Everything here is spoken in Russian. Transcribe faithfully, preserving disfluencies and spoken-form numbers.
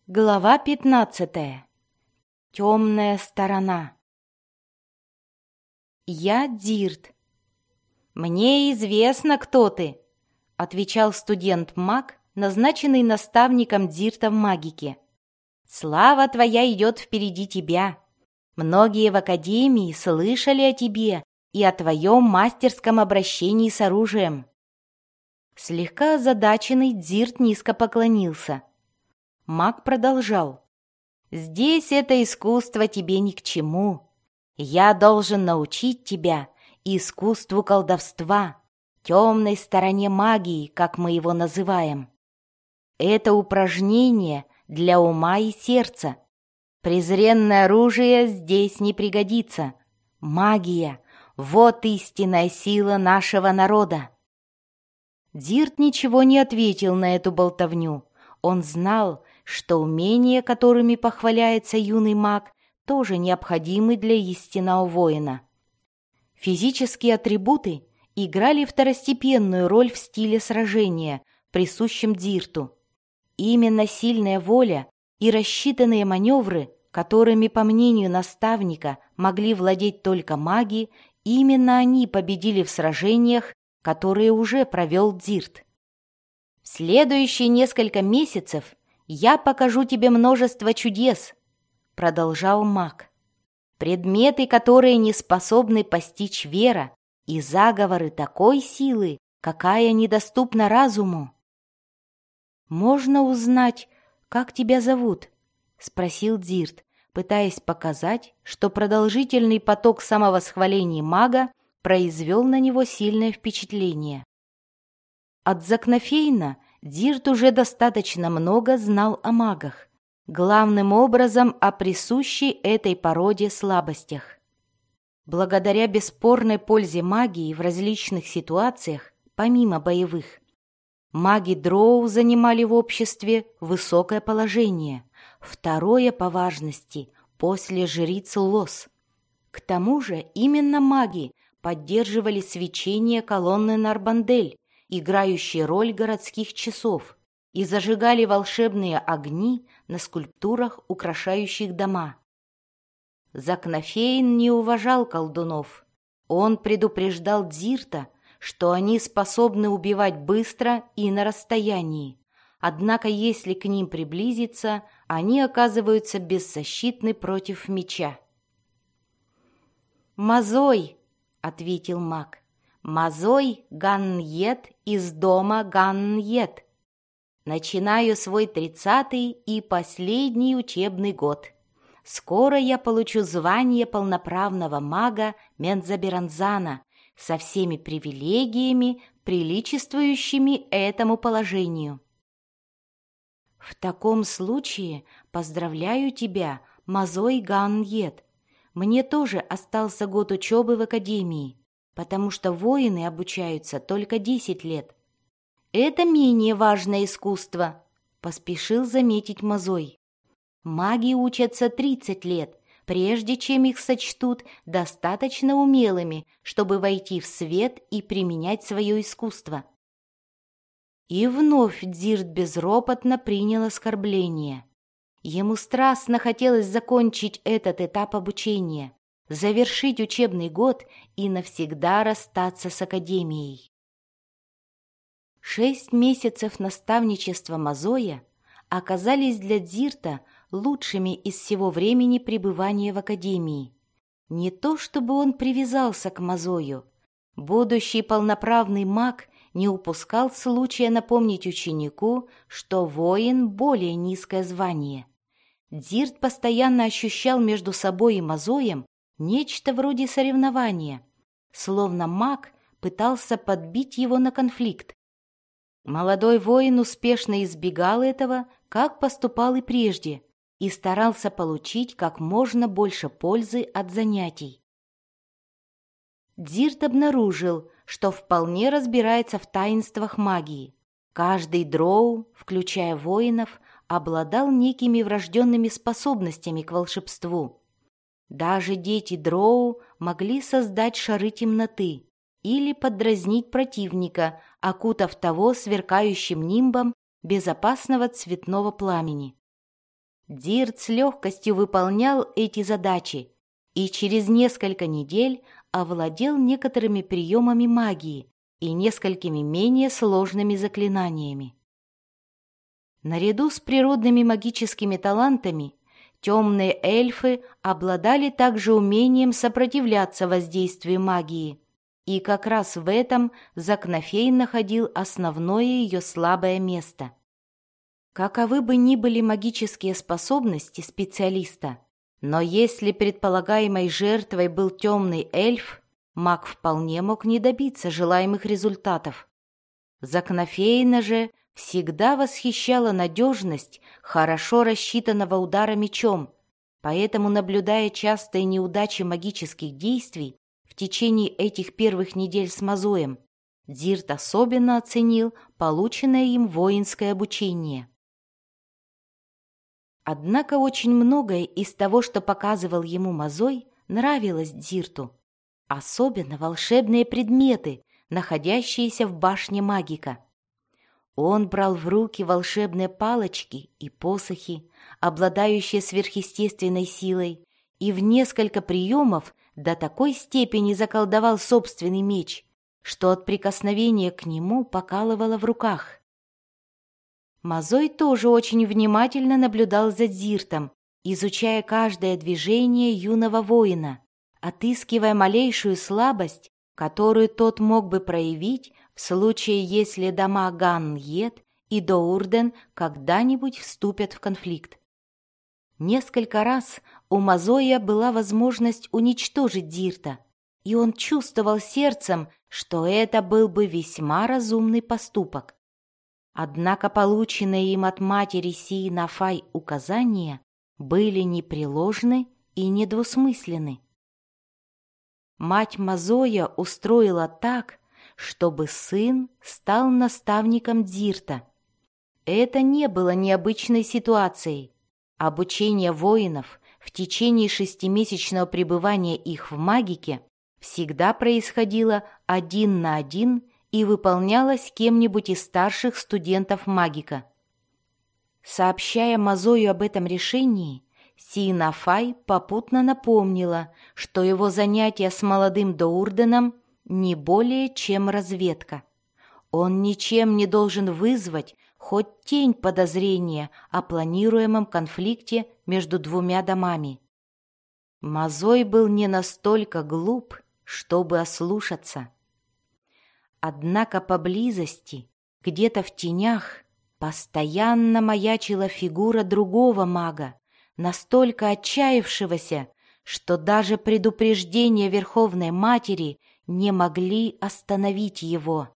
Глава пятнадцатая. Темная сторона. «Я Дирт». «Мне известно, кто ты», — отвечал студент-маг, назначенный наставником Дирта в магике. «Слава твоя идет впереди тебя. Многие в Академии слышали о тебе и о твоем мастерском обращении с оружием». Слегка озадаченный Дирт низко поклонился. Маг продолжал. «Здесь это искусство тебе ни к чему. Я должен научить тебя искусству колдовства, темной стороне магии, как мы его называем. Это упражнение для ума и сердца. Презренное оружие здесь не пригодится. Магия — вот истинная сила нашего народа». Дирт ничего не ответил на эту болтовню. Он знал, что умения, которыми похваляется юный маг, тоже необходимы для истинного воина. Физические атрибуты играли второстепенную роль в стиле сражения, присущем Дирту. Именно сильная воля и рассчитанные маневры, которыми, по мнению наставника, могли владеть только маги, именно они победили в сражениях, которые уже провел Дирт. «В следующие несколько месяцев я покажу тебе множество чудес», — продолжал маг. «Предметы, которые не способны постичь вера, и заговоры такой силы, какая недоступна разуму». «Можно узнать, как тебя зовут?» — спросил Дирт, пытаясь показать, что продолжительный поток самовосхвалений мага произвел на него сильное впечатление. От Закнофейна Дирт уже достаточно много знал о магах, главным образом о присущей этой породе слабостях. Благодаря бесспорной пользе магии в различных ситуациях, помимо боевых, маги Дроу занимали в обществе высокое положение, второе по важности после жриц Лос. К тому же именно маги поддерживали свечение колонны Нарбандель, играющие роль городских часов, и зажигали волшебные огни на скульптурах, украшающих дома. Закнофейн не уважал колдунов. Он предупреждал Дирта, что они способны убивать быстро и на расстоянии, однако если к ним приблизиться, они оказываются беззащитны против меча. «Мазой», — ответил маг, — «Мазой Ганньет из дома Ганньет. Начинаю свой тридцатый и последний учебный год. Скоро я получу звание полноправного мага Мензаберанзана со всеми привилегиями, приличествующими этому положению». «В таком случае поздравляю тебя, Мазой Ганньет. Мне тоже остался год учебы в академии, потому что воины обучаются только десять лет. Это менее важное искусство», — поспешил заметить Мазой. «Маги учатся тридцать лет, прежде чем их сочтут достаточно умелыми, чтобы войти в свет и применять свое искусство». И вновь Дирт безропотно принял оскорбление. Ему страстно хотелось закончить этот этап обучения, завершить учебный год и навсегда расстаться с академией. Шесть месяцев наставничества Мазоя оказались для Дирта лучшими из всего времени пребывания в академии. Не то чтобы он привязался к Мазою. Будущий полноправный маг не упускал случая напомнить ученику, что воин — более низкое звание. Дирт постоянно ощущал между собой и Мазоем нечто вроде соревнования, словно маг пытался подбить его на конфликт. Молодой воин успешно избегал этого, как поступал и прежде, и старался получить как можно больше пользы от занятий. Дирт обнаружил, что вполне разбирается в таинствах магии. Каждый дроу, включая воинов, обладал некими врожденными способностями к волшебству. Даже дети дроу могли создать шары темноты или подразнить противника, окутав того сверкающим нимбом безопасного цветного пламени. Дирт с легкостью выполнял эти задачи и через несколько недель овладел некоторыми приемами магии и несколькими менее сложными заклинаниями. Наряду с природными магическими талантами темные эльфы обладали также умением сопротивляться воздействию магии, и как раз в этом Закнофейн находил основное ее слабое место. Каковы бы ни были магические способности специалиста, но если предполагаемой жертвой был темный эльф, маг вполне мог не добиться желаемых результатов. Закнофейна же всегда восхищала надежность хорошо рассчитанного удара мечом, поэтому, наблюдая частые неудачи магических действий в течение этих первых недель с Мазоем, Дирт особенно оценил полученное им воинское обучение. Однако очень многое из того, что показывал ему Мазой, нравилось Дирту. Особенно волшебные предметы, находящиеся в башне магика. Он брал в руки волшебные палочки и посохи, обладающие сверхъестественной силой, и в несколько приемов до такой степени заколдовал собственный меч, что от прикосновения к нему покалывало в руках. Мазой тоже очень внимательно наблюдал за Диртом, изучая каждое движение юного воина, отыскивая малейшую слабость, которую тот мог бы проявить в случае, если дома Ганн-Ед и Доурден когда-нибудь вступят в конфликт. Несколько раз у Мазоя была возможность уничтожить Дирта, и он чувствовал сердцем, что это был бы весьма разумный поступок. Однако полученные им от матери Сии-Нафай указания были непреложны и недвусмысленны. Мать Мазоя устроила так, чтобы сын стал наставником Дирта. Это не было необычной ситуацией. Обучение воинов в течение шестимесячного пребывания их в магике всегда происходило один на один и выполнялось кем-нибудь из старших студентов магика. Сообщая Мазою об этом решении, Сии-Нафай попутно напомнила, что его занятия с молодым Доурденом не более чем разведка. Он ничем не должен вызвать хоть тень подозрения о планируемом конфликте между двумя домами. Мазой был не настолько глуп, чтобы ослушаться. Однако поблизости, где-то в тенях, постоянно маячила фигура другого мага, настолько отчаявшегося, что даже предупреждения Верховной Матери не могли остановить его.